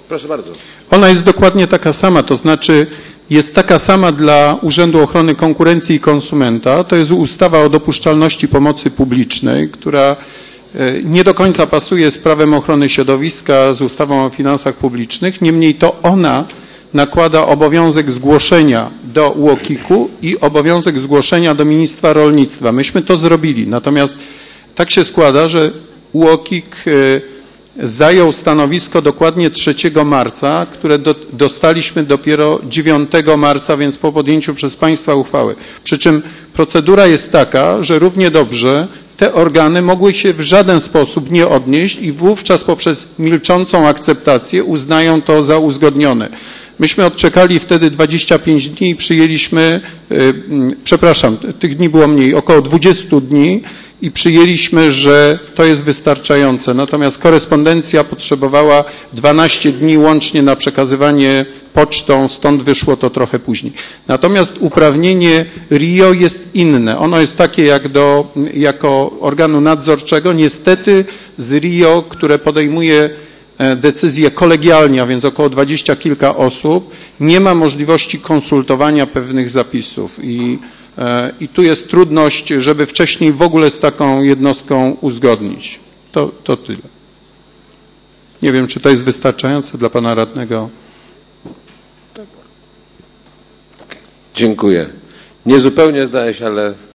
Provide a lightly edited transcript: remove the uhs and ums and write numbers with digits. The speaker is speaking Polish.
Proszę bardzo. Ona jest dokładnie taka sama, to znaczy jest taka sama dla Urzędu Ochrony Konkurencji i Konsumenta. To jest ustawa o dopuszczalności pomocy publicznej, która nie do końca pasuje z prawem ochrony środowiska, z ustawą o finansach publicznych. Niemniej to ona nakłada obowiązek zgłoszenia do UOKiK-u i obowiązek zgłoszenia do Ministerstwa Rolnictwa. Myśmy to zrobili. Natomiast tak się składa, że UOKiK zajął stanowisko dokładnie 3 marca, które dostaliśmy dopiero 9 marca, więc po podjęciu przez Państwa uchwały. Przy czym procedura jest taka, że równie dobrze te organy mogły się w żaden sposób nie odnieść i wówczas poprzez milczącą akceptację uznają to za uzgodnione. Myśmy odczekali wtedy 25 dni i przyjęliśmy, przepraszam, tych dni było mniej, około 20 dni i przyjęliśmy, że to jest wystarczające. Natomiast korespondencja potrzebowała 12 dni łącznie na przekazywanie pocztą, stąd wyszło to trochę później. Natomiast uprawnienie RIO jest inne. Ono jest takie jako organu nadzorczego. Niestety z RIO, które podejmuje decyzje kolegialnie, a więc około 20 kilka osób, nie ma możliwości konsultowania pewnych zapisów i tu jest trudność, żeby wcześniej w ogóle z taką jednostką uzgodnić. To tyle. Nie wiem, czy to jest wystarczające dla pana radnego. Dziękuję. Niezupełnie zdaje się, ale